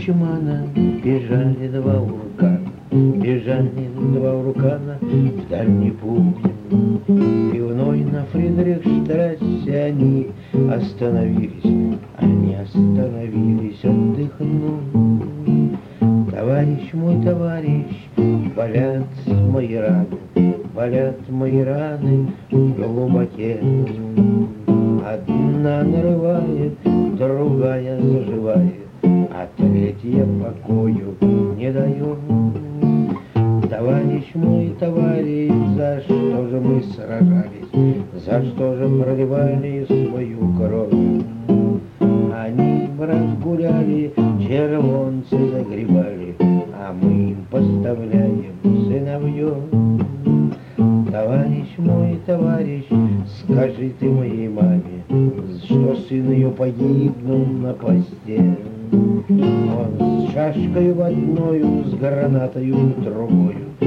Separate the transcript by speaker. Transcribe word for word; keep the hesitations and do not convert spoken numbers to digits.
Speaker 1: Кучмана бежали два уркана, бежали два уркана в дальний путь. Пивной на Фридрихштрассе они остановились, они остановились отдохнуть. Товарищ мой, товарищ, болят мои раны, болят мои раны в глубоке. Одна нарывает, другая заживает, а третья покою не дает. Товарищ мой, товарищ, за что же мы сражались, за что же проливали свою кровь? Они, брат, гуляли, червонцы загребали, а мы им поставляем сыновьев. Товарищ мой, товарищ, скажи ты моей маме, что сын ее погибнул на посте. Он с шашкой в одною, с гранатою в другую,